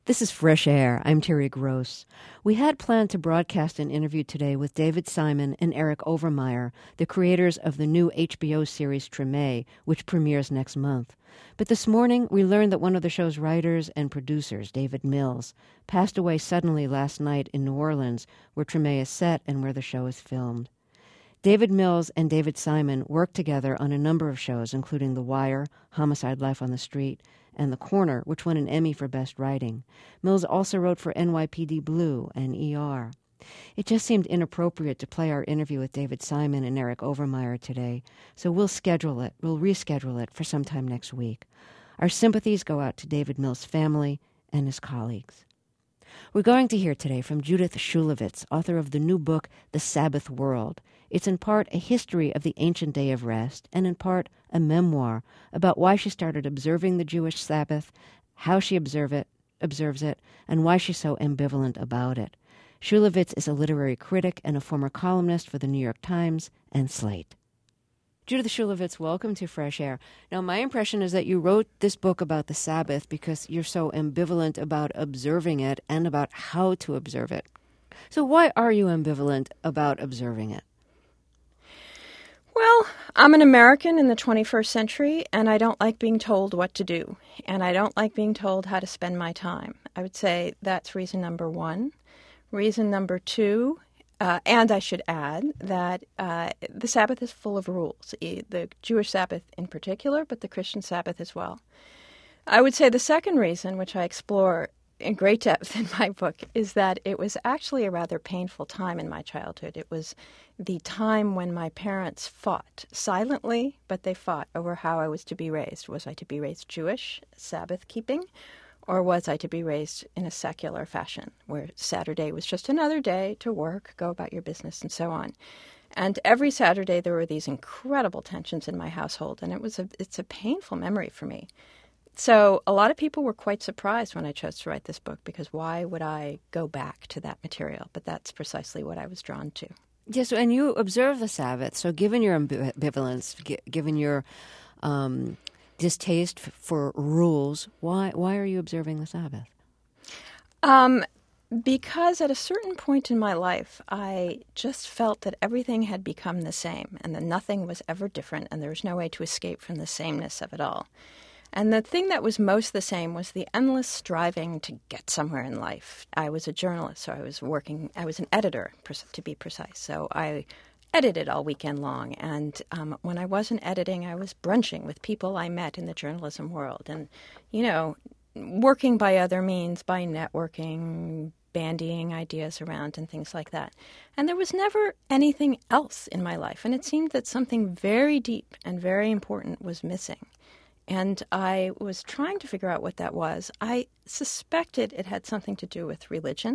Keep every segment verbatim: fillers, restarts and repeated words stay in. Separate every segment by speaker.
Speaker 1: This is Fresh Air. I'm Terry Gross. We had planned to broadcast an interview today with David Simon and Eric Overmyer, the creators of the new H B O series Treme, which premieres next month. But this morning, we learned that one of the show's writers and producers, David Mills, passed away suddenly last night in New Orleans, where Treme is set and where the show is filmed. David Mills and David Simon worked together on a number of shows, including The Wire, Homicide: Life on the Street, and The Corner, which won an Emmy for Best Writing. Mills also wrote for N Y P D Blue and E R. It just seemed inappropriate to play our interview with David Simon and Eric Overmyer today, so we'll schedule it, we'll reschedule it for sometime next week. Our sympathies go out to David Mills' family and his colleagues. We're going to hear today from Judith Shulevitz, author of the new book, The Sabbath World. It's in part a history of the ancient day of rest, and in part a memoir about why she started observing the Jewish Sabbath, how she observe it, observes it, and why she's so ambivalent about it. Shulevitz is a literary critic and a former columnist for the New York Times and Slate. Judith Shulevitz, welcome to Fresh Air. Now, my impression is that you wrote this book about the Sabbath because you're so ambivalent about observing it and about how to observe it. So why are you ambivalent about observing it?
Speaker 2: Well, I'm an American in the twenty-first century, and I don't like being told what to do, and I don't like being told how to spend my time. I would say that's reason number one. Reason number two, uh, and I should add that uh, the Sabbath is full of rules, the Jewish Sabbath in particular, but the Christian Sabbath as well. I would say the second reason, which I explore in great depth in my book, is that it was actually a rather painful time in my childhood. It was the time when my parents fought silently, but they fought over how I was to be raised. Was I to be raised Jewish, Sabbath-keeping, or was I to be raised in a secular fashion, where Saturday was just another day to work, go about your business, and so on? And every Saturday there were these incredible tensions in my household, and it was a, it's a painful memory for me. So a lot of people were quite surprised when I chose to write this book, because why would I go back to that material? But that's precisely what I was drawn to.
Speaker 1: Yes, and you observe the Sabbath. So given your ambivalence, given your um, distaste for rules, why why are you observing the Sabbath?
Speaker 2: Um, because at a certain point in my life, I just felt that everything had become the same and that nothing was ever different and there was no way to escape from the sameness of it all. And the thing that was most the same was the endless striving to get somewhere in life. I was a journalist, so I was working, I was an editor, to be precise. So I edited all weekend long. And um, when I wasn't editing, I was brunching with people I met in the journalism world. And, you know, working by other means, by networking, bandying ideas around and things like that. And there was never anything else in my life. And it seemed that something very deep and very important was missing. And I was trying to figure out what that was. I suspected it had something to do with religion.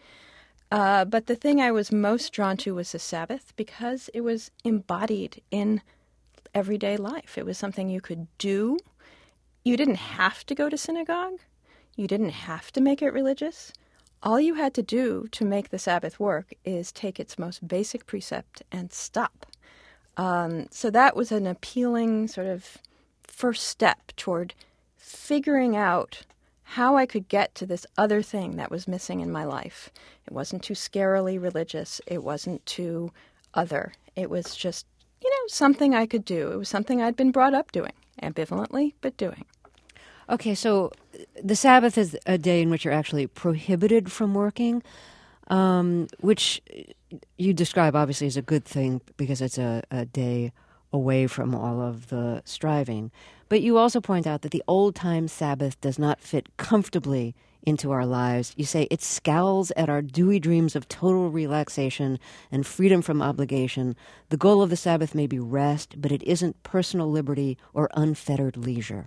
Speaker 2: Uh, but the thing I was most drawn to was the Sabbath, because it was embodied in everyday life. It was something you could do. You didn't have to go to synagogue. You didn't have to make it religious. All you had to do to make the Sabbath work is take its most basic precept and stop. Um, so that was an appealing sort of first step toward figuring out how I could get to this other thing that was missing in my life. It wasn't too scarily religious. It wasn't too other. It was just, you know, something I could do. It was something I'd been brought up doing, ambivalently, but doing.
Speaker 1: Okay, so the Sabbath is a day in which you're actually prohibited from working, um, which you describe obviously as a good thing because it's a, a day away from all of the striving. But you also point out that the old-time Sabbath does not fit comfortably into our lives. You say it scowls at our dewy dreams of total relaxation and freedom from obligation. The goal of the Sabbath may be rest, but it isn't personal liberty or unfettered leisure.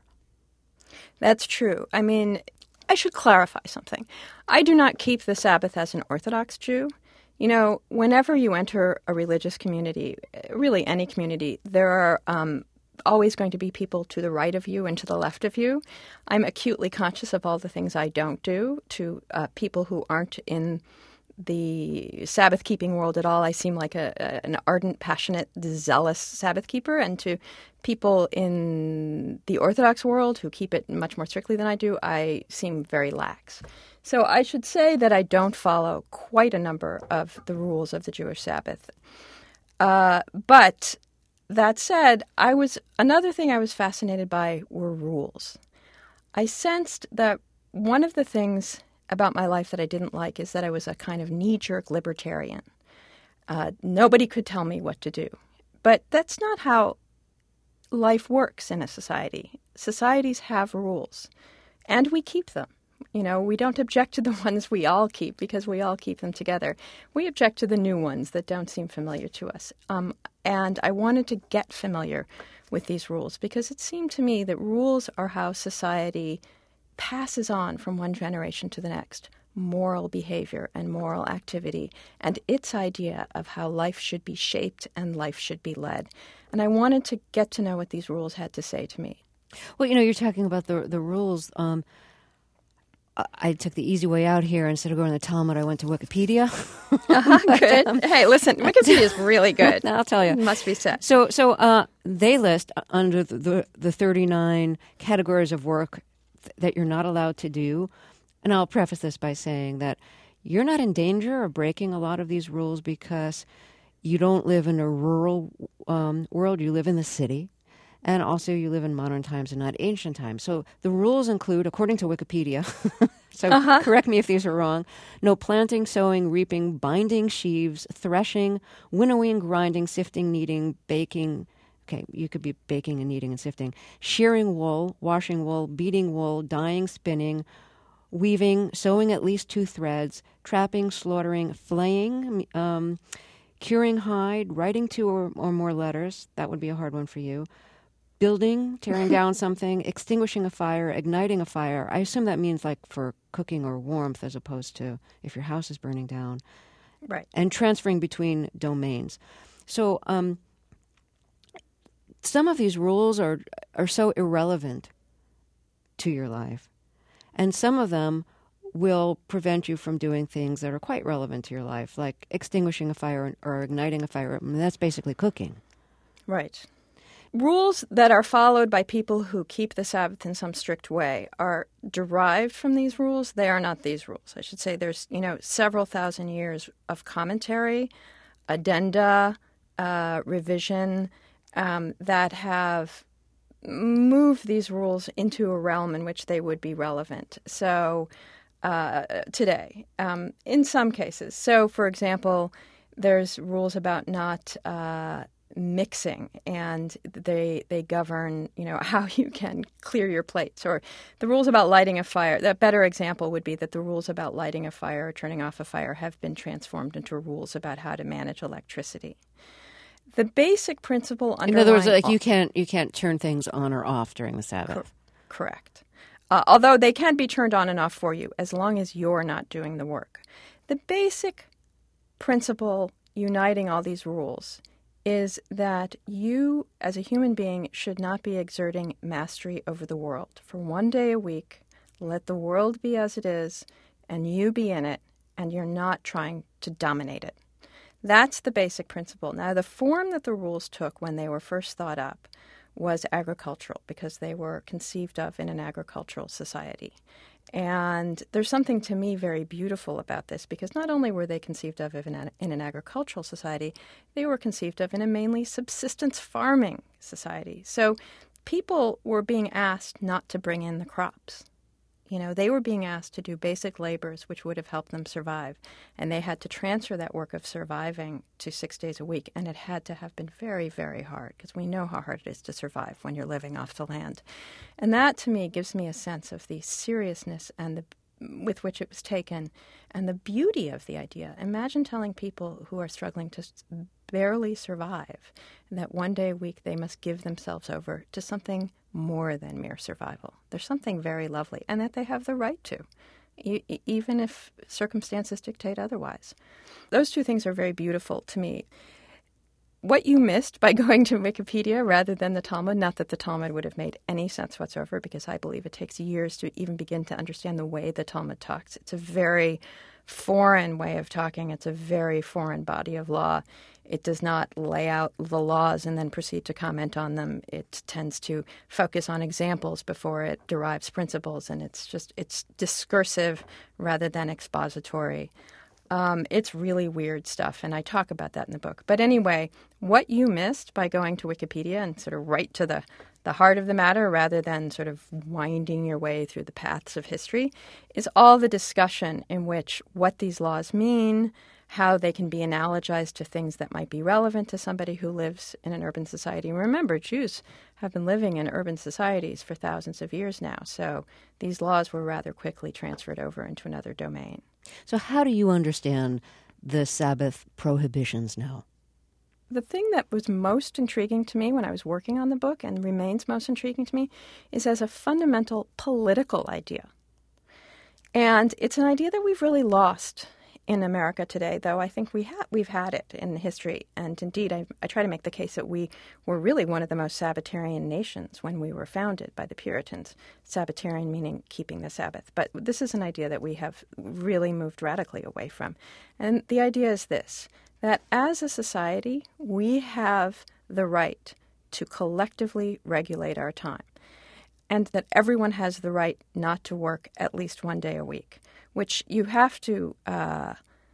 Speaker 2: That's true. I mean, I should clarify something. I do not keep the Sabbath as an Orthodox Jew. You know, whenever you enter a religious community, really any community, there are um, always going to be people to the right of you and to the left of you. I'm acutely conscious of all the things I don't do to uh, people who aren't in the Sabbath-keeping world at all. I seem like a, a, an ardent, passionate, zealous Sabbath keeper, and to people in the Orthodox world who keep it much more strictly than I do, I seem very lax. So I should say that I don't follow quite a number of the rules of the Jewish Sabbath. Uh, but that said, I was another thing I was fascinated by were rules. I sensed that one of the things about my life that I didn't like is that I was a kind of knee-jerk libertarian. Uh, nobody could tell me what to do. But that's not how life works in a society. Societies have rules, and we keep them. You know, we don't object to the ones we all keep because we all keep them together. We object to the new ones that don't seem familiar to us. Um, and I wanted to get familiar with these rules because it seemed to me that rules are how society passes on from one generation to the next moral behavior and moral activity and its idea of how life should be shaped and life should be led. And I wanted to get to know what these rules had to say to me.
Speaker 1: Well, you know, you're talking about the the rules. Um, I, I took the easy way out here. Instead of going to the Talmud, I went to Wikipedia.
Speaker 2: Uh-huh, good. Um, hey, listen, Wikipedia is really good.
Speaker 1: I'll tell you.
Speaker 2: It must be said.
Speaker 1: So, so uh, they list under the, the, the thirty-nine categories of work that you're not allowed to do. And I'll preface this by saying that you're not in danger of breaking a lot of these rules because you don't live in a rural um, world. You live in the city. And also you live in modern times and not ancient times. So the rules include, according to Wikipedia, so uh-huh. correct me if these are wrong, no planting, sowing, reaping, binding sheaves, threshing, winnowing, grinding, sifting, kneading, baking. Okay, you could be baking and kneading and sifting. Shearing wool, washing wool, beating wool, dyeing, spinning, weaving, sewing at least two threads, trapping, slaughtering, flaying, um, curing hide, writing two or, or more letters. That would be a hard one for you. Building, tearing down something, extinguishing a fire, igniting a fire. I assume that means like for cooking or warmth as opposed to if your house is burning down.
Speaker 2: Right.
Speaker 1: And transferring between domains. So, um, some of these rules are are so irrelevant to your life, and some of them will prevent you from doing things that are quite relevant to your life, like extinguishing a fire or igniting a fire. I mean, that's basically cooking.
Speaker 2: Right. Rules that are followed by people who keep the Sabbath in some strict way are derived from these rules. They are not these rules. I should say there's, you know, several thousand years of commentary, addenda, uh, revision, Um, that have moved these rules into a realm in which they would be relevant. So uh, today, um, in some cases. So, for example, there's rules about not uh, mixing, and they they govern, you know, how you can clear your plates. Or the rules about lighting a fire. A better example would be that the rules about lighting a fire or turning off a fire have been transformed into rules about how to manage electricity. The basic principle underlying...
Speaker 1: In other words, like you can't you can't turn things on or off during the Sabbath.
Speaker 2: Cor- correct. Uh, although they can be turned on and off for you as long as you're not doing the work. The basic principle uniting all these rules is that you, as a human being, should not be exerting mastery over the world. For one day a week, let the world be as it is, and you be in it, and you're not trying to dominate it. That's the basic principle. Now, the form that the rules took when they were first thought up was agricultural, because they were conceived of in an agricultural society. And there's something to me very beautiful about this, because not only were they conceived of in an, in an agricultural society, they were conceived of in a mainly subsistence farming society. So people were being asked not to bring in the crops. You know, they were being asked to do basic labors which would have helped them survive. And they had to transfer that work of surviving to six days a week. And it had to have been very, very hard, because we know how hard it is to survive when you're living off the land. And that, to me, gives me a sense of the seriousness and the with which it was taken and the beauty of the idea. Imagine telling people who are struggling to barely survive that one day a week they must give themselves over to something more than mere survival. There's something very lovely, and that they have the right to, e- even if circumstances dictate otherwise. Those two things are very beautiful to me. what you missed by going to Wikipedia rather than the Talmud, not that the Talmud would have made any sense whatsoever, because I believe it takes years to even begin to understand the way the Talmud talks. It's a very foreign way of talking. It's a very foreign body of law. It does not lay out the laws and then proceed to comment on them. It tends to focus on examples before it derives principles, and it's just, it's discursive rather than expository. Um, it's really weird stuff, and I talk about that in the book. But anyway, what you missed by going to Wikipedia and sort of right to the, the heart of the matter rather than sort of winding your way through the paths of history is all the discussion in which what these laws mean, how they can be analogized to things that might be relevant to somebody who lives in an urban society. And remember, Jews have been living in urban societies for thousands of years now, so these laws were rather quickly transferred over into another domain.
Speaker 1: So how do you understand the Sabbath prohibitions now?
Speaker 2: The thing that was most intriguing to me when I was working on the book, and remains most intriguing to me, is as a fundamental political idea. And it's an idea that we've really lost in America today, though I think we ha- we've had it in history. And indeed, I, I try to make the case that we were really one of the most Sabbatarian nations when we were founded by the Puritans. Sabbatarian meaning keeping the Sabbath. But this is an idea that we have really moved radically away from. And the idea is this, that as a society, we have the right to collectively regulate our time, and that everyone has the right not to work at least one day a week, which you have to uh,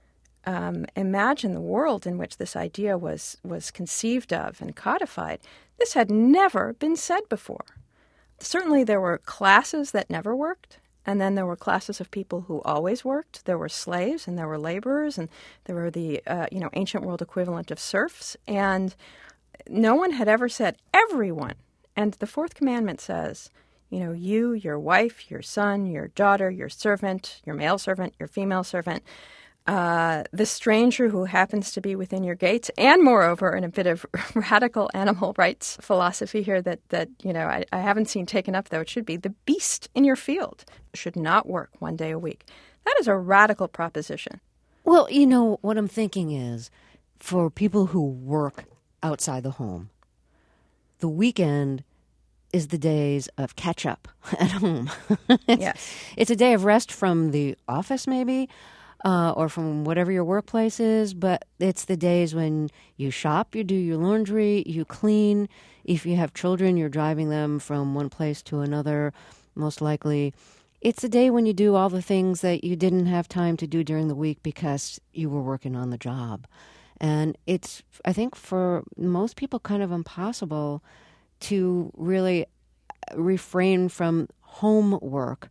Speaker 2: um, imagine the world in which this idea was, was conceived of and codified. This had never been said before. Certainly there were classes that never worked, and then there were classes of people who always worked. There were slaves, and there were laborers, and there were the uh, you know ancient world equivalent of serfs, and no one had ever said everyone. And the fourth commandment says, you know, you, your wife, your son, your daughter, your servant, your male servant, your female servant, uh, the stranger who happens to be within your gates, and moreover, in a bit of radical animal rights philosophy here that, that you know, I, I haven't seen taken up, though it should be, the beast in your field should not work one day a week. That is a radical proposition.
Speaker 1: Well, you know, what I'm thinking is, for people who work outside the home, the weekend is the days of catch up at home. it's,
Speaker 2: yes.
Speaker 1: It's a day of rest from the office, maybe, uh, or from whatever your workplace is, but it's the days when you shop, you do your laundry, you clean. If you have children, you're driving them from one place to another, most likely. It's a day when you do all the things that you didn't have time to do during the week because you were working on the job. And it's, I think, for most people kind of impossible to really refrain from homework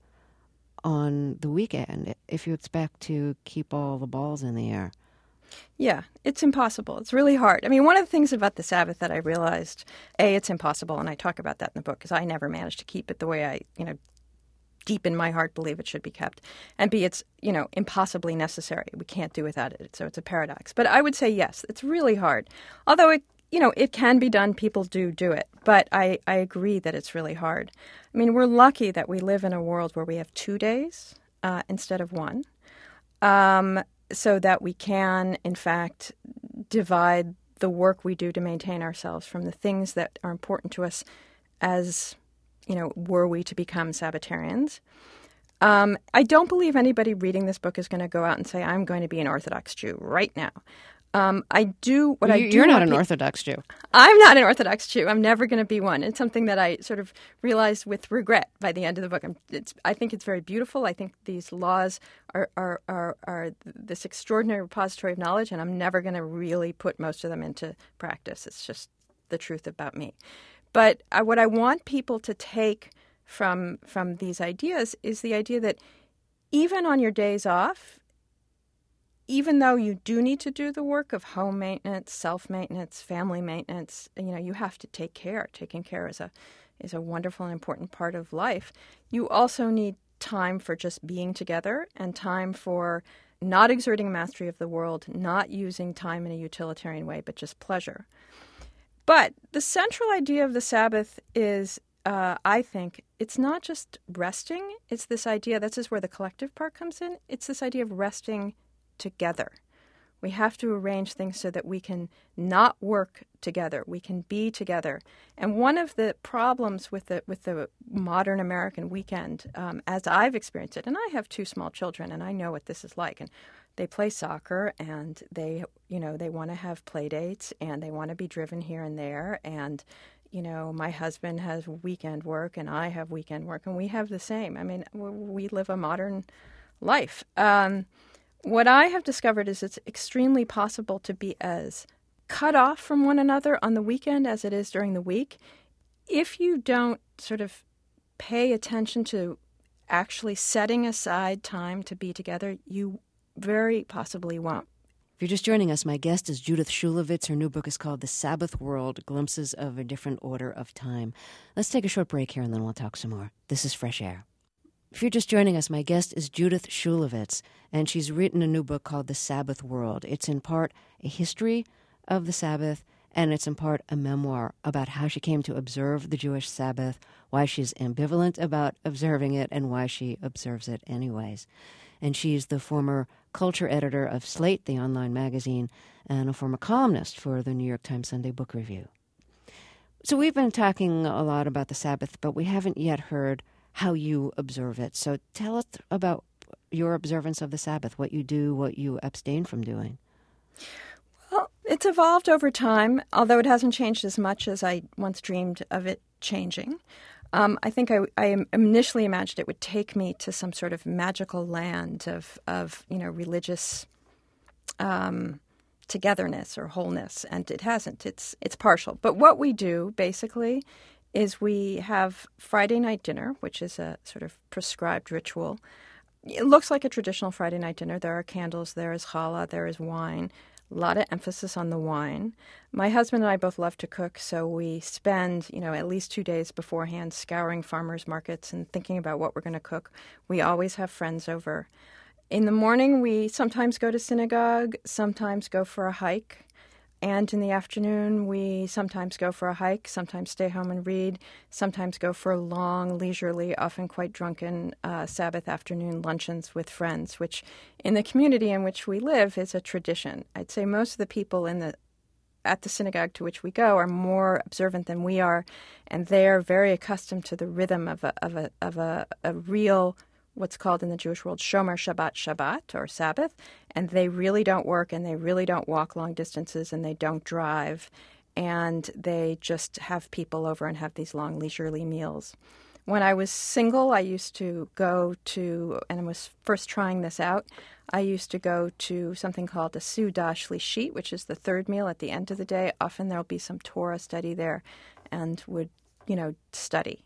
Speaker 1: on the weekend if you expect to keep all the balls in the air.
Speaker 2: Yeah, it's impossible. It's really hard. I mean, one of the things about the Sabbath that I realized, A, it's impossible, and I talk about that in the book, because I never managed to keep it the way I, you know, deep in my heart believe it should be kept. And B, it's, you know, impossibly necessary. We can't do without it. So it's a paradox. But I would say, yes, it's really hard. Although it You know, it can be done. People do do it. But I, I agree that it's really hard. I mean, we're lucky that we live in a world where we have two days uh, instead of one, um, so that we can, in fact, divide the work we do to maintain ourselves from the things that are important to us as, you know, were we to become Sabbatarians. Um, I don't believe anybody reading this book is going to go out and say, I'm going to be an Orthodox Jew right now. Um, I do what
Speaker 1: you,
Speaker 2: I do.
Speaker 1: You're not an
Speaker 2: pe-
Speaker 1: Orthodox Jew.
Speaker 2: I'm not an Orthodox Jew. I'm never going to be one. It's something that I sort of realized with regret by the end of the book. I'm, it's, I think it's very beautiful. I think these laws are, are, are, are this extraordinary repository of knowledge, and I'm never going to really put most of them into practice. It's just the truth about me. But I, what I want people to take from from these ideas is the idea that even on your days off, even though you do need to do the work of home maintenance, self-maintenance, family maintenance, you know, you have to take care. Taking care is a is a wonderful and important part of life. You also need time for just being together and time for not exerting mastery of the world, not using time in a utilitarian way, but just pleasure. But the central idea of the Sabbath is, uh, I think, it's not just resting. It's this idea, this is where the collective part comes in. It's this idea of resting together, We have to arrange things so that we can not work together. We can be together. And one of the problems with the with the modern American weekend, um, as I've experienced it, and I have two small children, and I know what this is like. And they play soccer, and they, you know, they want to have play dates, and they want to be driven here and there. And, you know, my husband has weekend work, and I have weekend work, and we have the same. I mean, we live a modern life. Um, What I have discovered is it's extremely possible to be as cut off from one another on the weekend as it is during the week if you don't sort of pay attention to actually setting aside time to be together. You very possibly won't.
Speaker 1: If you're just joining us, my guest is Judith Shulevitz. Her new book is called The Sabbath World, Glimpses of a Different Order of Time. Let's take a short break here and then we'll talk some more. This is Fresh Air. If you're just joining us, my guest is Judith Shulevitz, and she's written a new book called The Sabbath World. It's in part a history of the Sabbath, and it's in part a memoir about how she came to observe the Jewish Sabbath, why she's ambivalent about observing it, and why she observes it anyways. And she's the former culture editor of Slate, the online magazine, and a former columnist for the New York Times Sunday Book Review. So we've been talking a lot about the Sabbath, but we haven't yet heard how you observe it. So tell us about your observance of the Sabbath, what you do, what you abstain from doing.
Speaker 2: Well, it's evolved over time, although it hasn't changed as much as I once dreamed of it changing. Um, I think I, I initially imagined it would take me to some sort of magical land of, of you know, religious um, togetherness or wholeness, and it hasn't. It's it's partial. But what we do, basically, is we have Friday night dinner, which is a sort of prescribed ritual. It looks like a traditional Friday night dinner. There are candles, there is challah, there is wine, a lot of emphasis on the wine. My husband and I both love to cook, so we spend, you know, at least two days beforehand scouring farmers markets and thinking about what we're going to cook. We always have friends over. In the morning, we sometimes go to synagogue, sometimes go for a hike. And in the afternoon, we sometimes go for a hike, sometimes stay home and read, sometimes go for long, leisurely, often quite drunken uh, Sabbath afternoon luncheons with friends, which in the community in which we live is a tradition. I'd say most of the people in the at the synagogue to which we go are more observant than we are, and they're very accustomed to the rhythm of a of a of a, a real, what's called in the Jewish world, Shomer Shabbat Shabbat, or Sabbath, and they really don't work, and they really don't walk long distances, and they don't drive, and they just have people over and have these long leisurely meals. When I was single, I used to go to, and I was first trying this out, I used to go to something called a Suda Shlishit, which is the third meal at the end of the day. Often there'll be some Torah study there, and would, you know, study.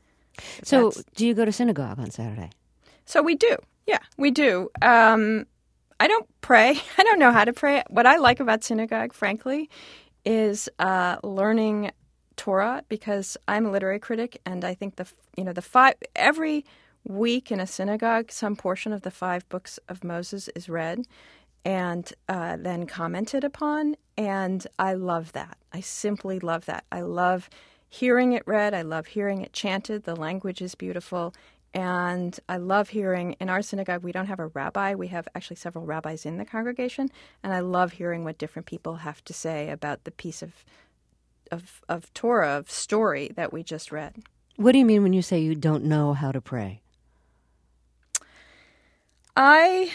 Speaker 1: So That's... do you go to synagogue on Saturday?
Speaker 2: So we do. Yeah, we do. Um, I don't pray. I don't know how to pray. What I like about synagogue, frankly, is uh, learning Torah, because I'm a literary critic, and I think the you know the five every week in a synagogue, some portion of the five books of Moses is read and uh, then commented upon, and I love that. I simply love that. I love hearing it read. I love hearing it chanted. The language is beautiful. And I love hearing, in our synagogue, we don't have a rabbi. We have actually several rabbis in the congregation. And I love hearing what different people have to say about the piece of, of, of Torah, of story that we just read.
Speaker 1: What do you mean when you say you don't know how to pray?
Speaker 2: I,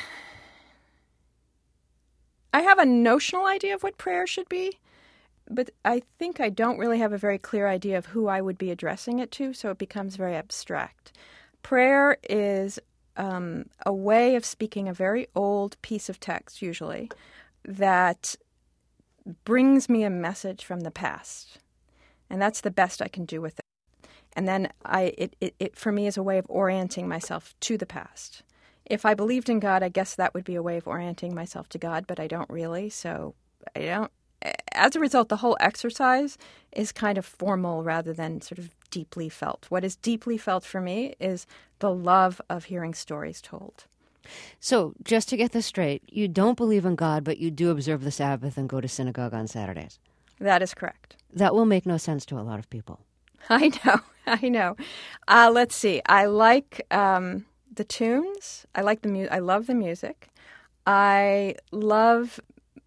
Speaker 2: I have a notional idea of what prayer should be, but I think I don't really have a very clear idea of who I would be addressing it to, so it becomes very abstract. Prayer is um, a way of speaking a very old piece of text, usually, that brings me a message from the past. And that's the best I can do with it. And then I, it, it, it, for me, is a way of orienting myself to the past. If I believed in God, I guess that would be a way of orienting myself to God, but I don't really, so I don't. As a result, the whole exercise is kind of formal rather than sort of deeply felt. What is deeply felt for me is the love of hearing stories told.
Speaker 1: So, just to get this straight, you don't believe in God, but you do observe the Sabbath and go to synagogue on Saturdays.
Speaker 2: That is correct.
Speaker 1: That will make no sense to a lot of people.
Speaker 2: I know, I know. Uh, let's see. I like um, the tunes. I like the mu- I love the music. I love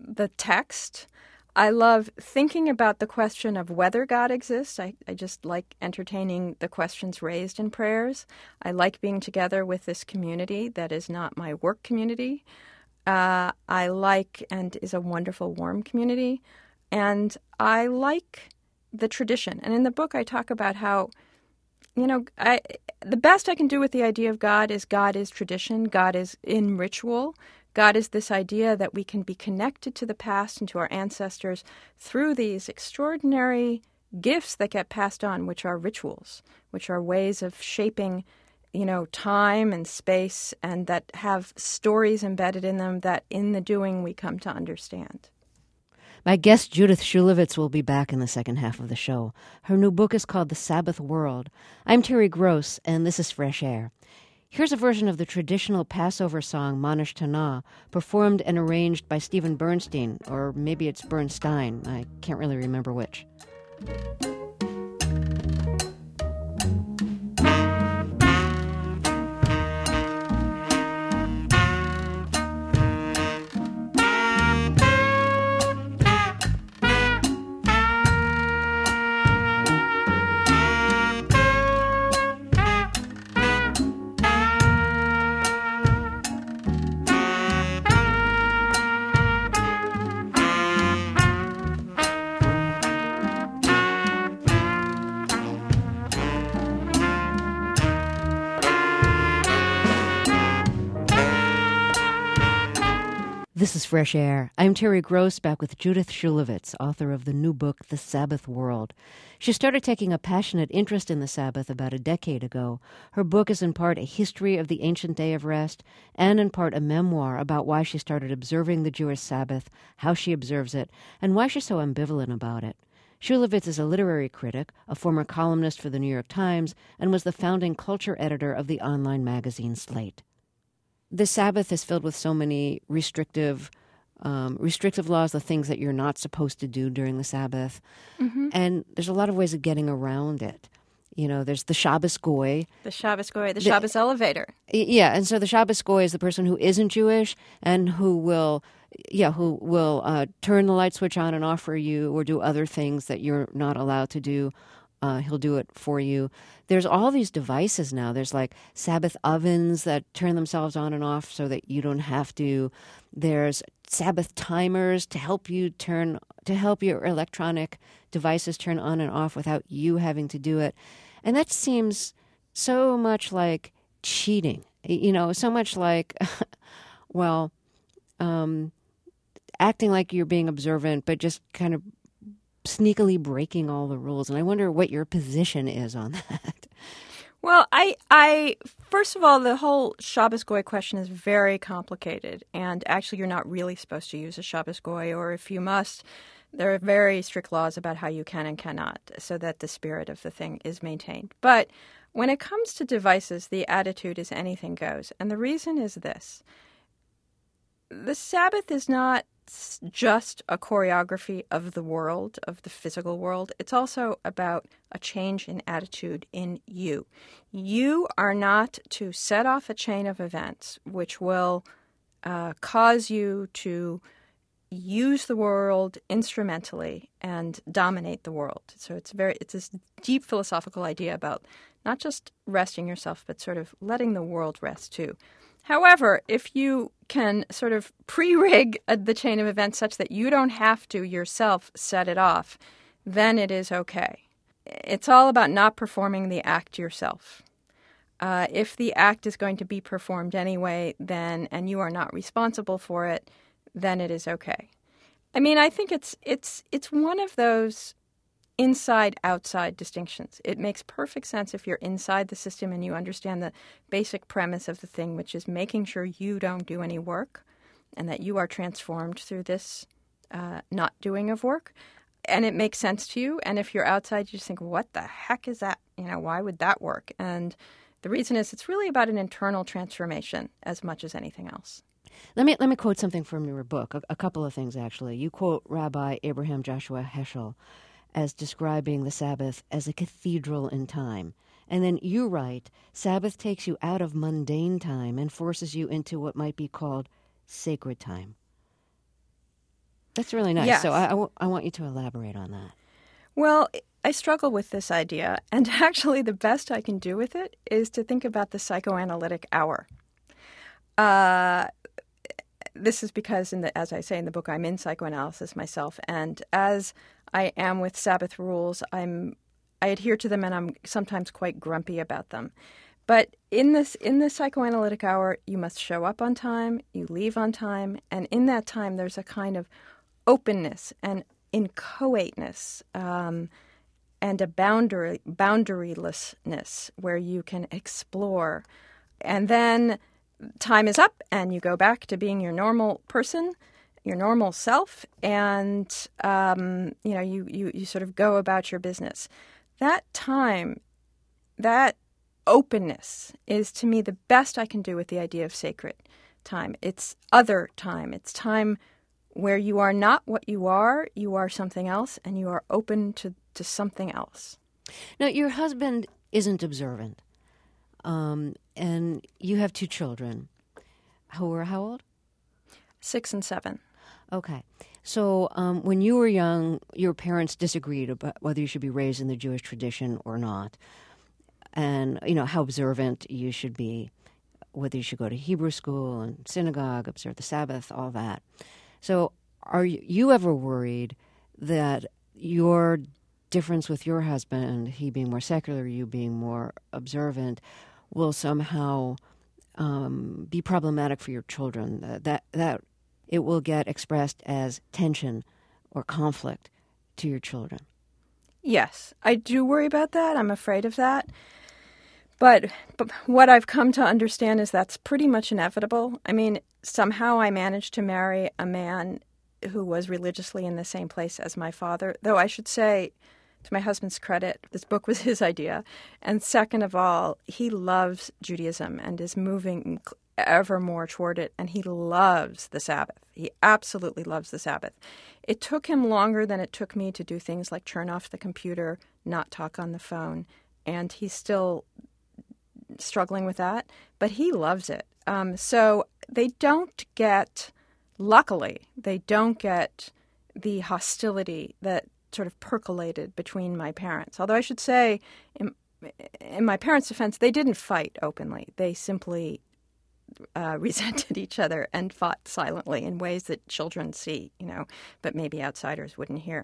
Speaker 2: the text. I love thinking about the question of whether God exists. I, I just like entertaining the questions raised in prayers. I like being together with this community that is not my work community. Uh, I like and is a wonderful, warm community. And I like the tradition. And in the book, I talk about how, you know, I, the best I can do with the idea of God is God is tradition, God is in ritual. God is this idea that we can be connected to the past and to our ancestors through these extraordinary gifts that get passed on, which are rituals, which are ways of shaping, you know, time and space, and that have stories embedded in them that in the doing we come to understand.
Speaker 1: My guest Judith Shulevitz will be back in the second half of the show. Her new book is called The Sabbath World. I'm Terry Gross, and this is Fresh Air. Here's a version of the traditional Passover song Manish Tana, performed and arranged by Stephen Bernstein, or maybe it's Bernstein. I can't really remember which. This is Fresh Air. I'm Terry Gross, back with Judith Shulevitz, author of the new book, The Sabbath World. She started taking a passionate interest in the Sabbath about a decade ago. Her book is in part a history of the ancient day of rest, and in part a memoir about why she started observing the Jewish Sabbath, how she observes it, and why she's so ambivalent about it. Shulevitz is a literary critic, a former columnist for the New York Times, and was the founding culture editor of the online magazine Slate. The Sabbath is filled with so many restrictive um, restrictive laws, the things that you're not supposed to do during the Sabbath. Mm-hmm. And there's a lot of ways of getting around it. You know, there's the Shabbos Goy.
Speaker 2: The Shabbos Goy, the, the Shabbos elevator.
Speaker 1: Yeah, and so the Shabbos Goy is the person who isn't Jewish and who will, yeah, who will uh, turn the light switch on and off for you or do other things that you're not allowed to do. Uh, he'll do it for you. There's all these devices now. There's like Sabbath ovens that turn themselves on and off so that you don't have to. There's Sabbath timers to help you turn, to help your electronic devices turn on and off without you having to do it. And that seems so much like cheating, you know, so much like, well, um, acting like you're being observant, but just kind of sneakily breaking all the rules. And I wonder what your position is on that.
Speaker 2: Well, I, I first of all, the whole Shabbos Goy question is very complicated. And actually, you're not really supposed to use a Shabbos Goy, or if you must, there are very strict laws about how you can and cannot, so that the spirit of the thing is maintained. But when it comes to devices, the attitude is anything goes. And the reason is this. The Sabbath is not just a choreography of the world, of the physical world. It's also about a change in attitude in you. You are not to set off a chain of events which will uh, cause you to use the world instrumentally and dominate the world. So it's very it's this deep philosophical idea about not just resting yourself, but sort of letting the world rest too. However, if you can sort of pre-rig the chain of events such that you don't have to yourself set it off, then it is okay. It's all about not performing the act yourself. Uh, if the act is going to be performed anyway, then and you are not responsible for it, then it is okay. I mean, I think it's it's it's one of those inside-outside distinctions. It makes perfect sense if you're inside the system and you understand the basic premise of the thing, which is making sure you don't do any work and that you are transformed through this uh, not doing of work. And it makes sense to you. And if you're outside, you just think, what the heck is that? You know, why would that work? And the reason is it's really about an internal transformation as much as anything else.
Speaker 1: Let me let me quote something from your book, a, a couple of things, actually. You quote Rabbi Abraham Joshua Heschel as describing the Sabbath as a cathedral in time. And then you write, Sabbath takes you out of mundane time and forces you into what might be called sacred time. That's really nice.
Speaker 2: Yes.
Speaker 1: So I, I, w- I want you to elaborate on that.
Speaker 2: Well, I struggle with this idea, and actually the best I can do with it is to think about the psychoanalytic hour. Uh, this is because, in the, as I say in the book, I'm in psychoanalysis myself, and as I am with Sabbath rules, I'm I adhere to them, and I'm sometimes quite grumpy about them. But in this in the psychoanalytic hour, you must show up on time, you leave on time, and in that time, there's a kind of openness and inchoateness um, and a boundary boundarylessness where you can explore, and then time is up, and you go back to being your normal person, your normal self, and um, you know you, you you sort of go about your business. That time, that openness is to me the best I can do with the idea of sacred time. It's other time. It's time where you are not what you are, you are something else, and you are open to, to something else.
Speaker 1: Now, your husband isn't observant, um, and you have two children who are how old?
Speaker 2: Six and seven.
Speaker 1: Okay. So um, when you were young, your parents disagreed about whether you should be raised in the Jewish tradition or not, and, you know, how observant you should be, whether you should go to Hebrew school and synagogue, observe the Sabbath, all that. So are you ever worried that your difference with your husband, he being more secular, you being more observant, will somehow um, be problematic for your children, that, that that it will get expressed as tension or conflict to your children?
Speaker 2: Yes, I do worry about that. I'm afraid of that. But, but what I've come to understand is that's pretty much inevitable. I mean, somehow I managed to marry a man who was religiously in the same place as my father, though I should say, to my husband's credit, this book was his idea. And second of all, he loves Judaism and is moving ever more toward it, and he loves the Sabbath. He absolutely loves the Sabbath. It took him longer than it took me to do things like turn off the computer, not talk on the phone, and he's still struggling with that, but he loves it. Um, so they don't get, luckily, they don't get the hostility that sort of percolated between my parents. Although I should say, in, in my parents' defense, they didn't fight openly. They simply uh, resented each other and fought silently in ways that children see, you know, but maybe outsiders wouldn't hear.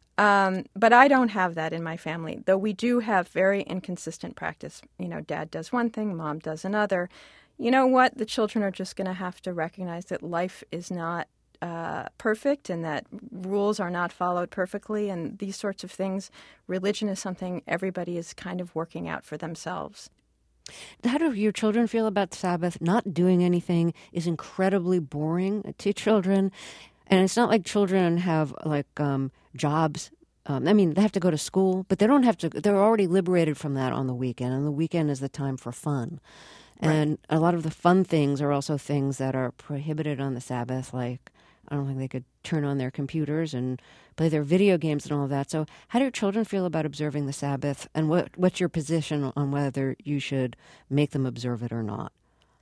Speaker 2: Um, but I don't have that in my family, though we do have very inconsistent practice. You know, dad does one thing, mom does another. You know what? The children are just going to have to recognize that life is not uh, perfect and that rules are not followed perfectly and these sorts of things. Religion is something everybody is kind of working out for themselves.
Speaker 1: How do your children feel about Sabbath? Not doing anything is incredibly boring to children. And it's not like children have like um, jobs. Um, I mean, they have to go to school, but they don't have to. They're already liberated from that on the weekend, and the weekend is the time for fun.
Speaker 2: Right.
Speaker 1: And a lot of the fun things are also things that are prohibited on the Sabbath. Like, I don't think they could turn on their computers and play their video games and all of that. So how do your children feel about observing the Sabbath? And what what's your position on whether you should make them observe it or not?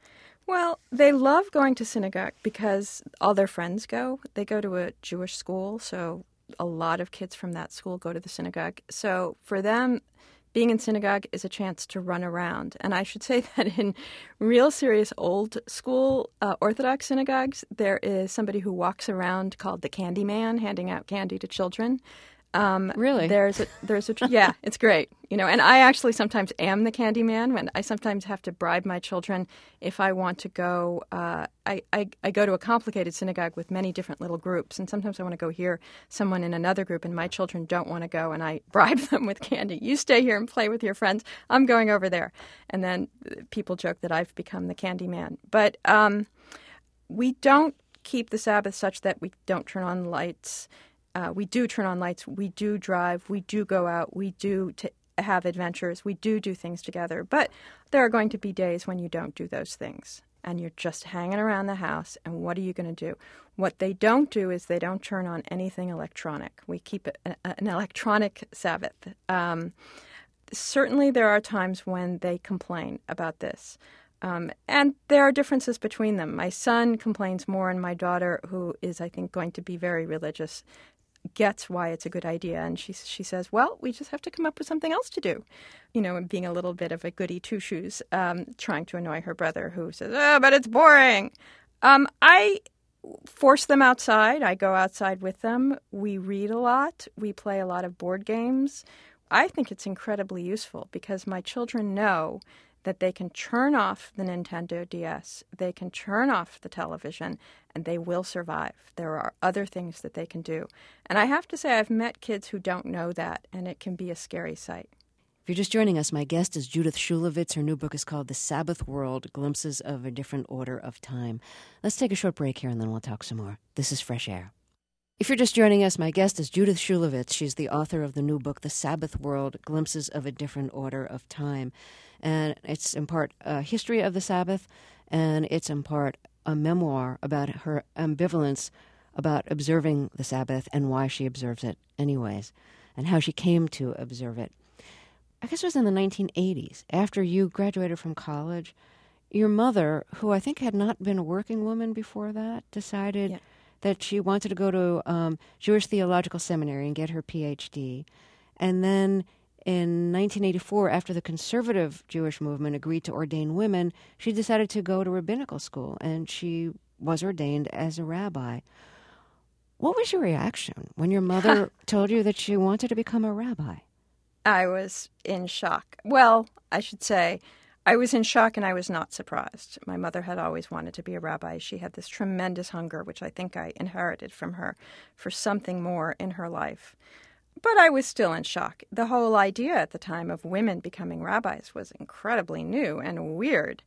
Speaker 2: Well, they love going to synagogue because all their friends go. They go to a Jewish school, so a lot of kids from that school go to the synagogue. So for them, being in synagogue is a chance to run around. And I should say that in real serious old school uh, Orthodox synagogues, there is somebody who walks around called the Candy Man, handing out candy to children. Um,
Speaker 1: really?
Speaker 2: There's a, there's a, yeah, it's great. You know, and I actually sometimes am the candy man when I sometimes have to bribe my children if I want to go. Uh, I, I, I go to a complicated synagogue with many different little groups, and sometimes I want to go hear someone in another group, and my children don't want to go, and I bribe them with candy. You stay here and play with your friends. I'm going over there. And then people joke that I've become the candy man. But um, we don't keep the Sabbath such that we don't turn on lights. Uh, we do turn on lights, we do drive, we do go out, we do t- have adventures, we do do things together. But there are going to be days when you don't do those things and you're just hanging around the house, and what are you going to do? What they don't do is they don't turn on anything electronic. We keep it an, an electronic Sabbath. Um, certainly there are times when they complain about this. Um, and there are differences between them. My son complains more, and my daughter, who is, I think, going to be very religious, gets why it's a good idea. And she she says, well, we just have to come up with something else to do. You know, and being a little bit of a goody two-shoes, um, trying to annoy her brother, who says, oh, but it's boring. Um, I force them outside. I go outside with them. We read a lot. We play a lot of board games. I think it's incredibly useful because my children know that they can turn off the Nintendo D S, they can turn off the television, and they will survive. There are other things that they can do. And I have to say, I've met kids who don't know that, and it can be a scary sight.
Speaker 1: If you're just joining us, my guest is Judith Shulevitz. Her new book is called The Sabbath World, Glimpses of a Different Order of Time. Let's take a short break here, and then we'll talk some more. This is Fresh Air. If you're just joining us, my guest is Judith Shulevitz. She's the author of the new book, The Sabbath World, Glimpses of a Different Order of Time. And it's in part a history of the Sabbath, and it's in part a memoir about her ambivalence about observing the Sabbath and why she observes it anyways, and how she came to observe it. I guess it was in the nineteen eighties, after you graduated from college. Your mother, who I think had not been a working woman before that, decided yeah. that she wanted to go to um, Jewish Theological Seminary and get her P H D. And then in nineteen eighty-four, after the conservative Jewish movement agreed to ordain women, she decided to go to rabbinical school, and she was ordained as a rabbi. What was your reaction when your mother told you that she wanted to become a rabbi?
Speaker 2: I was in shock. Well, I should say, I was in shock and I was not surprised. My mother had always wanted to be a rabbi. She had this tremendous hunger, which I think I inherited from her, for something more in her life. But I was still in shock. The whole idea at the time of women becoming rabbis was incredibly new and weird.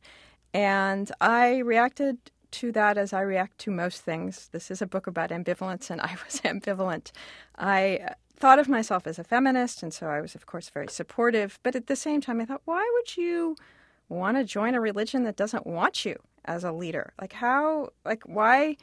Speaker 2: And I reacted to that as I react to most things. This is a book about ambivalence, and I was ambivalent. I thought of myself as a feminist, and so I was, of course, very supportive. But at the same time, I thought, why would you want to join a religion that doesn't want you as a leader? Like how, like why,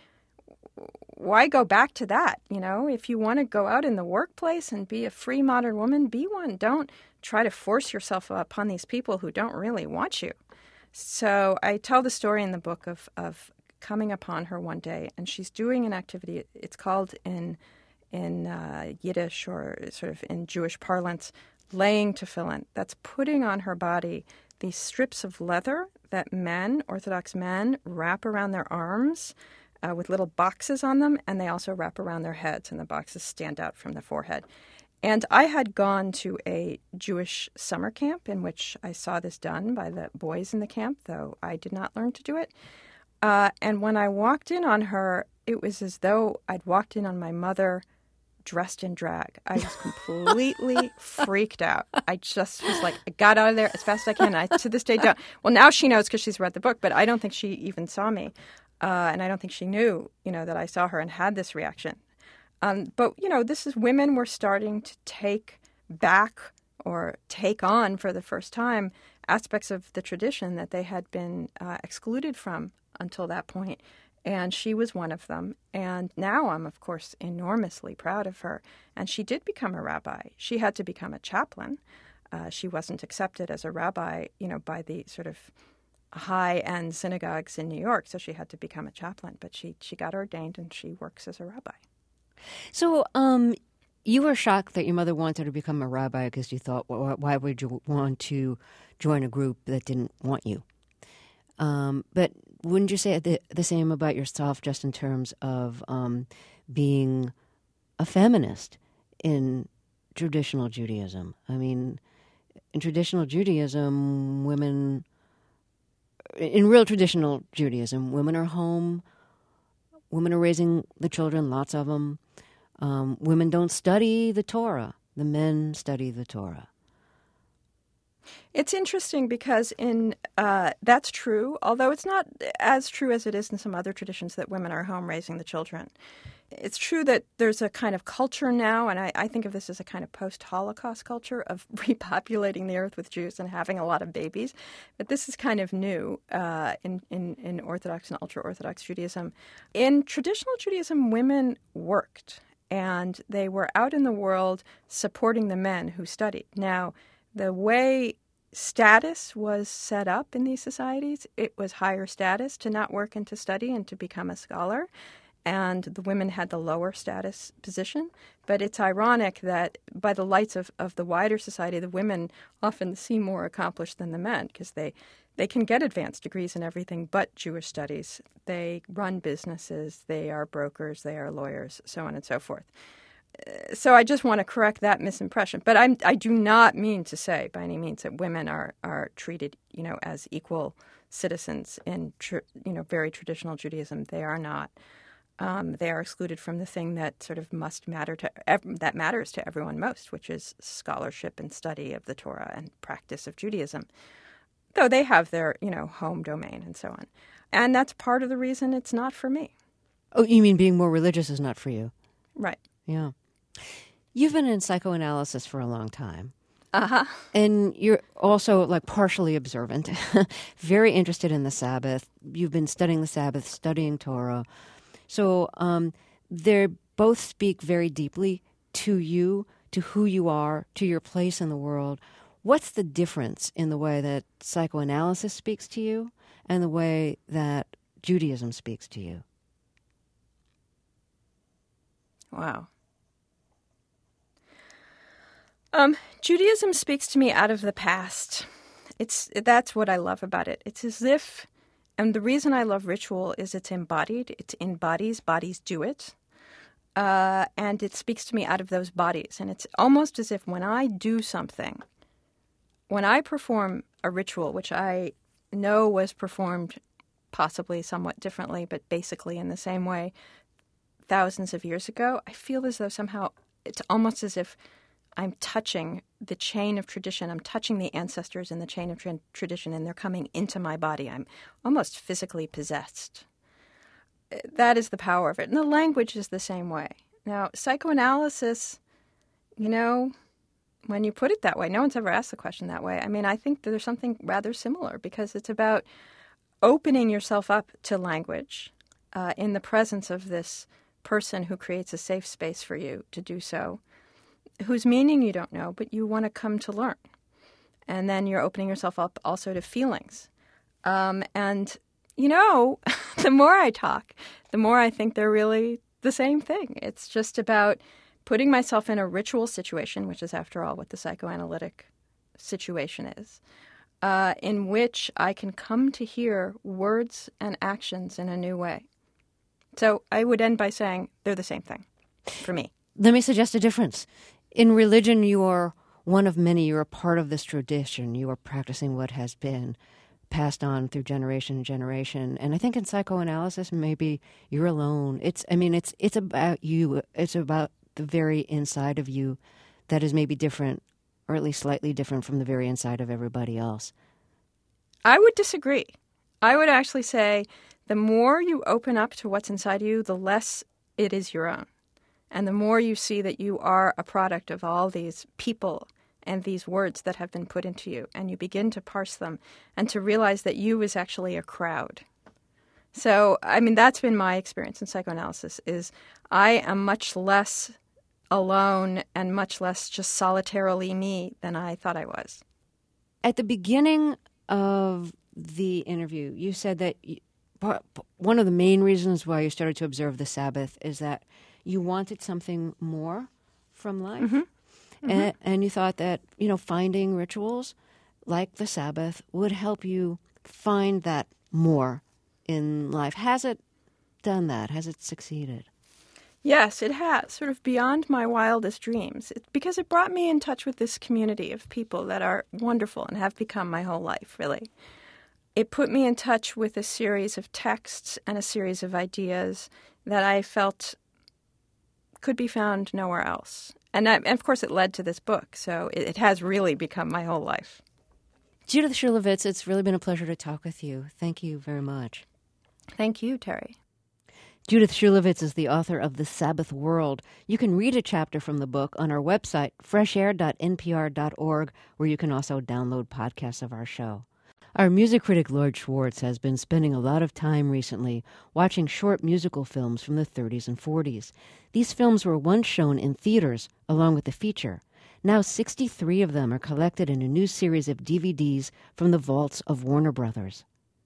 Speaker 2: why go back to that? You know, if you want to go out in the workplace and be a free modern woman, be one. Don't try to force yourself upon these people who don't really want you. So I tell the story in the book of, of coming upon her one day, and she's doing an activity. It's called in in uh, Yiddish, or sort of in Jewish parlance, laying tefillin. That's putting on her body these strips of leather that men, Orthodox men, wrap around their arms uh, with little boxes on them, and they also wrap around their heads, and the boxes stand out from the forehead. And I had gone to a Jewish summer camp in which I saw this done by the boys in the camp, though I did not learn to do it. Uh, and when I walked in on her, it was as though I'd walked in on my mother dressed in drag. I was completely freaked out. I just was like, I got out of there as fast as I can. And I, to this day, don't. Well, now she knows because she's read the book, but I don't think she even saw me. Uh, and I don't think she knew, you know, that I saw her and had this reaction. Um, but, you know, this is women were starting to take back or take on for the first time aspects of the tradition that they had been uh, excluded from until that point. And she was one of them. And now I'm, of course, enormously proud of her. And she did become a rabbi. She had to become a chaplain. Uh, she wasn't accepted as a rabbi, you know, by the sort of high-end synagogues in New York. So she had to become a chaplain. But she, she got ordained, and she works as a rabbi.
Speaker 1: So um, you were shocked that your mother wanted to become a rabbi because you thought, well, why would you want to join a group that didn't want you? Um, but wouldn't you say the, the same about yourself just in terms of um, being a feminist in traditional Judaism? I mean, in traditional Judaism, women, in real traditional Judaism, women are home, women are raising the children, lots of them. Um, women don't study the Torah. The men study the Torah.
Speaker 2: It's interesting because in uh, that's true, although it's not as true as it is in some other traditions that women are home raising the children. It's true that there's a kind of culture now, and I, I think of this as a kind of post-Holocaust culture of repopulating the earth with Jews and having a lot of babies. But this is kind of new uh, in, in, in Orthodox and ultra-Orthodox Judaism. In traditional Judaism, women worked, and they were out in the world supporting the men who studied. Now, the way status was set up in these societies. It was higher status to not work and to study and to become a scholar, and the women had the lower status position. But it's ironic that by the lights of, of the wider society, the women often seem more accomplished than the men, because they, they can get advanced degrees in everything but Jewish studies. They run businesses, they are brokers, they are lawyers, so on and so forth. So I just want to correct that misimpression. But I'm, I do not mean to say by any means that women are, are treated, you know, as equal citizens in, tr- you know, very traditional Judaism. They are not. Um, they are excluded from the thing that sort of must matter to ev- that matters to everyone most, which is scholarship and study of the Torah and practice of Judaism. Though they have their, you know, home domain and so on. And that's part of the reason it's not for me.
Speaker 1: Oh, you mean being more religious is not for you?
Speaker 2: Right.
Speaker 1: Yeah. You've been in psychoanalysis for a long time.
Speaker 2: Uh-huh.
Speaker 1: And you're also like partially observant, very interested in the Sabbath. You've been studying the Sabbath, studying Torah. So um, they both speak very deeply to you, to who you are, to your place in the world. What's the difference in the way that psychoanalysis speaks to you and the way that Judaism speaks to you?
Speaker 2: Wow. Um, Judaism speaks to me out of the past. It's that's what I love about it. It's as if, and the reason I love ritual is it's embodied. It embodies, bodies do it. Uh, and it speaks to me out of those bodies. And it's almost as if when I do something, when I perform a ritual, which I know was performed possibly somewhat differently, but basically in the same way thousands of years ago, I feel as though somehow it's almost as if I'm touching the chain of tradition. I'm touching the ancestors in the chain of tra- tradition, and they're coming into my body. I'm almost physically possessed. That is the power of it. And the language is the same way. Now, psychoanalysis, you know, when you put it that way, no one's ever asked the question that way. I mean, I think that there's something rather similar, because it's about opening yourself up to language uh, in the presence of this person who creates a safe space for you to do so, whose meaning you don't know, but you want to come to learn. And then you're opening yourself up also to feelings. Um, and, you know, the more I talk, the more I think they're really the same thing. It's just about putting myself in a ritual situation, which is, after all, what the psychoanalytic situation is, uh, in which I can come to hear words and actions in a new way. So I would end by saying they're the same thing for me.
Speaker 1: Let me suggest a difference. In religion, you are one of many. You're a part of this tradition. You are practicing what has been passed on through generation and generation. And I think in psychoanalysis, maybe you're alone. It's, I mean, it's it's about you. It's about the very inside of you that is maybe different, or at least slightly different from the very inside of everybody else.
Speaker 2: I would disagree. I would actually say the more you open up to what's inside you, the less it is your own. And the more you see that you are a product of all these people and these words that have been put into you, and you begin to parse them and to realize that you is actually a crowd. So, I mean, that's been my experience in psychoanalysis, is I am much less alone and much less just solitarily me than I thought I was.
Speaker 1: At the beginning of the interview, you said that you, one of the main reasons why you started to observe the Sabbath is that you wanted something more from life. Mm-hmm. Mm-hmm. And, and you thought that, you know, finding rituals like the Sabbath would help you find that more in life. Has it done that? Has it succeeded?
Speaker 2: Yes, it has, sort of beyond my wildest dreams, it, because it brought me in touch with this community of people that are wonderful and have become my whole life, really. It put me in touch with a series of texts and a series of ideas that I felt could be found nowhere else. And, I, and of course, it led to this book, so it, it has really become my whole life.
Speaker 1: Judith Shulevitz, it's really been a pleasure to talk with you. Thank you very much.
Speaker 2: Thank you, Terry.
Speaker 1: Judith Shulevitz is the author of The Sabbath World. You can read a chapter from the book on our website, fresh air dot n p r dot org, where you can also download podcasts of our show. Our music critic, Lloyd Schwartz, has been spending a lot of time recently watching short musical films from the thirties and forties. These films were once shown in theaters along with the feature. Now sixty-three of them are collected in a new series of D V Ds from the vaults of Warner Brothers.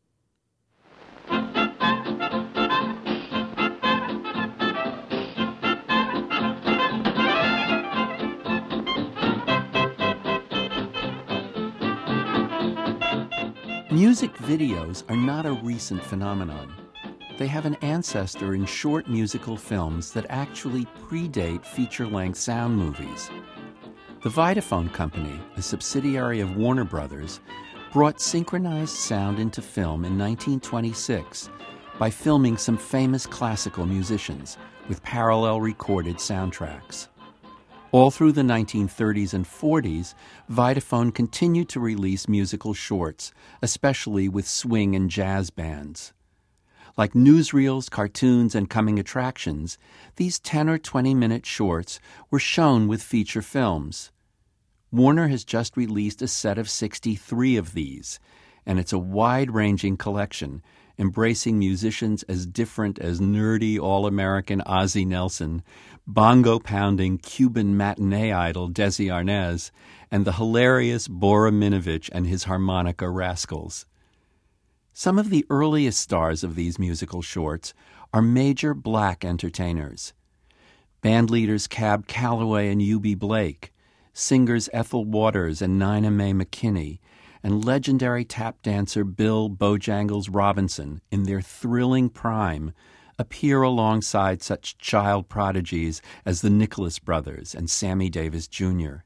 Speaker 3: Music videos are not a recent phenomenon. They have an ancestor in short musical films that actually predate feature-length sound movies. The Vitaphone Company, a subsidiary of Warner Brothers, brought synchronized sound into film in nineteen twenty-six by filming some famous classical musicians with parallel recorded soundtracks. All through the nineteen thirties and forties, Vitaphone continued to release musical shorts, especially with swing and jazz bands. Like newsreels, cartoons, and coming attractions, these ten or twenty minute shorts were shown with feature films. Warner has just released a set of sixty-three of these, and it's a wide-ranging collection, embracing musicians as different as nerdy all-American Ozzie Nelson, bongo-pounding Cuban matinee idol Desi Arnaz, and the hilarious Bora Minovich and his harmonica rascals. Some of the earliest stars of these musical shorts are major black entertainers. Bandleaders Cab Calloway and U B Blake, singers Ethel Waters and Nina Mae McKinney, and legendary tap dancer Bill Bojangles Robinson, in their thrilling prime, appear alongside such child prodigies as the Nicholas Brothers and Sammy Davis Junior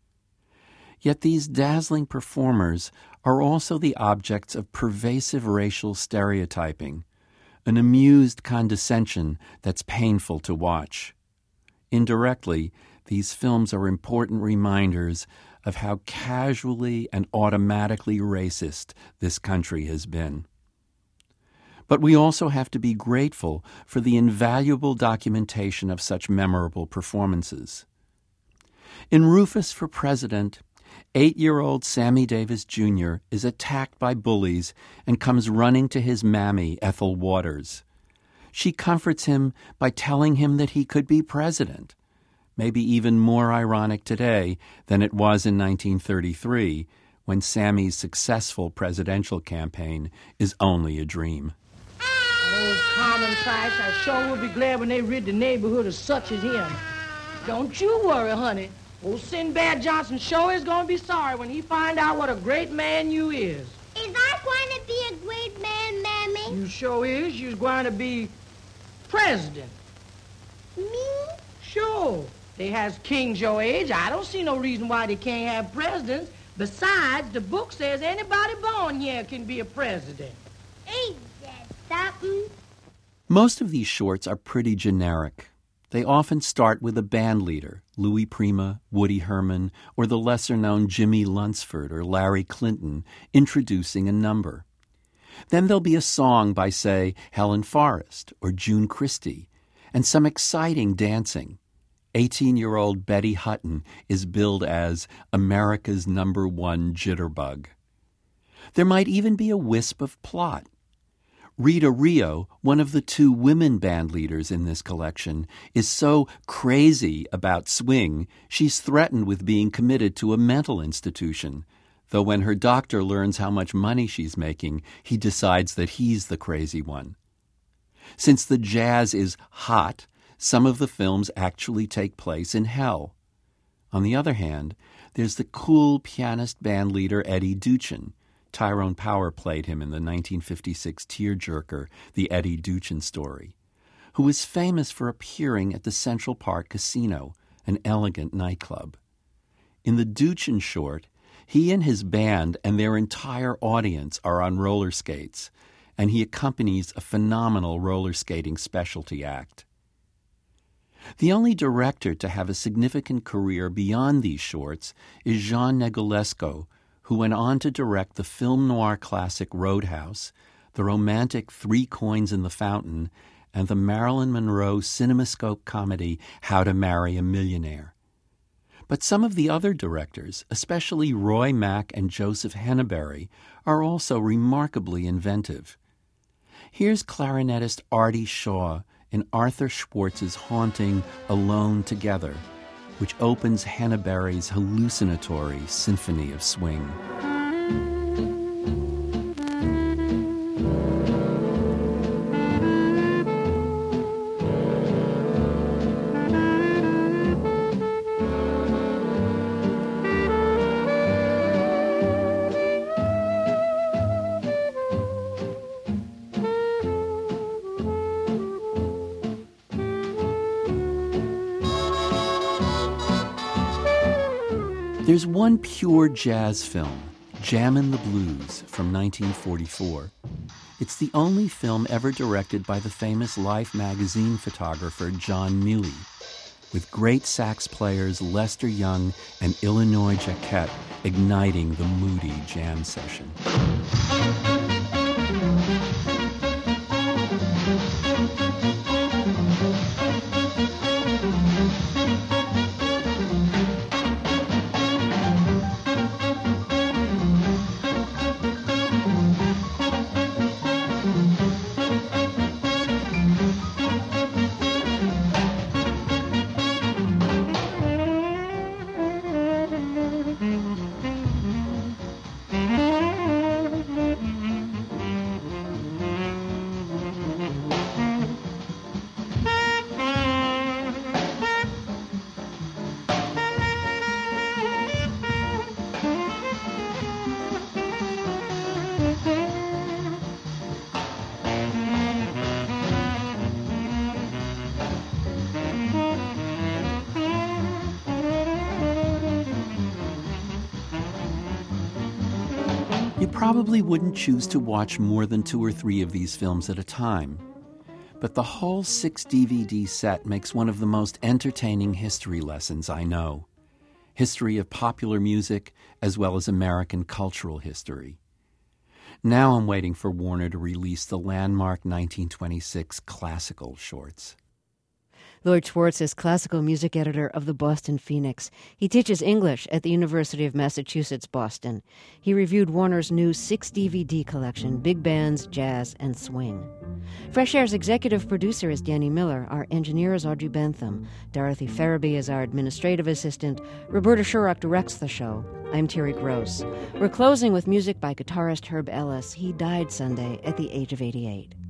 Speaker 3: Yet these dazzling performers are also the objects of pervasive racial stereotyping, an amused condescension that's painful to watch. Indirectly, these films are important reminders of how casually and automatically racist this country has been. But we also have to be grateful for the invaluable documentation of such memorable performances. In Rufus for President, eight-year-old Sammy Davis Junior is attacked by bullies and comes running to his mammy, Ethel Waters. She comforts him by telling him that he could be president, maybe even more ironic today than it was in nineteen thirty-three, when Sammy's successful presidential campaign is only a dream.
Speaker 4: Old common sights, I sure will be glad when they rid the neighborhood of such as him. Don't you worry, honey. Old Sinbad Johnson sure is going to be sorry when he find out what a great man you is.
Speaker 5: Is I going to be a great man, Mammy?
Speaker 4: You sure is. You's going to be president.
Speaker 5: Me?
Speaker 4: Sure. They has kings your age. I don't see no reason why they can't have presidents. Besides, the book says anybody born here can be a president.
Speaker 5: Ain't that something?
Speaker 3: Most of these shorts are pretty generic. They often start with a band leader, Louis Prima, Woody Herman, or the lesser-known Jimmy Lunsford or Larry Clinton, introducing a number. Then there'll be a song by, say, Helen Forrest or June Christy, and some exciting dancing. eighteen-year-old Betty Hutton is billed as America's number one jitterbug. There might even be a wisp of plot. Rita Rio, one of the two women band leaders in this collection, is so crazy about swing, she's threatened with being committed to a mental institution, though when her doctor learns how much money she's making, he decides that he's the crazy one. Since the jazz is hot, some of the films actually take place in hell. On the other hand, there's the cool pianist band leader Eddie Duchin. Tyrone Power played him in the nineteen fifty-six tearjerker, The Eddie Duchin Story, who was famous for appearing at the Central Park Casino, an elegant nightclub. In the Duchin short, he and his band and their entire audience are on roller skates, and he accompanies a phenomenal roller skating specialty act. The only director to have a significant career beyond these shorts is Jean Negulesco, who went on to direct the film noir classic Roadhouse, the romantic Three Coins in the Fountain, and the Marilyn Monroe CinemaScope comedy How to Marry a Millionaire. But some of the other directors, especially Roy Mack and Joseph Henneberry, are also remarkably inventive. Here's clarinetist Artie Shaw in Arthur Schwartz's haunting Alone Together, which opens Hannah Berry's hallucinatory symphony of swing. There's one pure jazz film, Jammin' the Blues, from nineteen forty-four. It's the only film ever directed by the famous Life magazine photographer John Muley, with great sax players Lester Young and Illinois Jacquet igniting the moody jam session. You probably wouldn't choose to watch more than two or three of these films at a time. But the whole six D V D set makes one of the most entertaining history lessons I know. History of popular music as well as American cultural history. Now I'm waiting for Warner to release the landmark nineteen twenty-six classical shorts.
Speaker 1: Lloyd Schwartz is classical music editor of the Boston Phoenix. He teaches English at the University of Massachusetts, Boston. He reviewed Warner's new six D V D collection, Big Bands, Jazz, and Swing. Fresh Air's executive producer is Danny Miller. Our engineer is Audrey Bentham. Dorothy Farabee is our administrative assistant. Roberta Shurrock directs the show. I'm Terry Gross. We're closing with music by guitarist Herb Ellis. He died Sunday at the age of eighty-eight.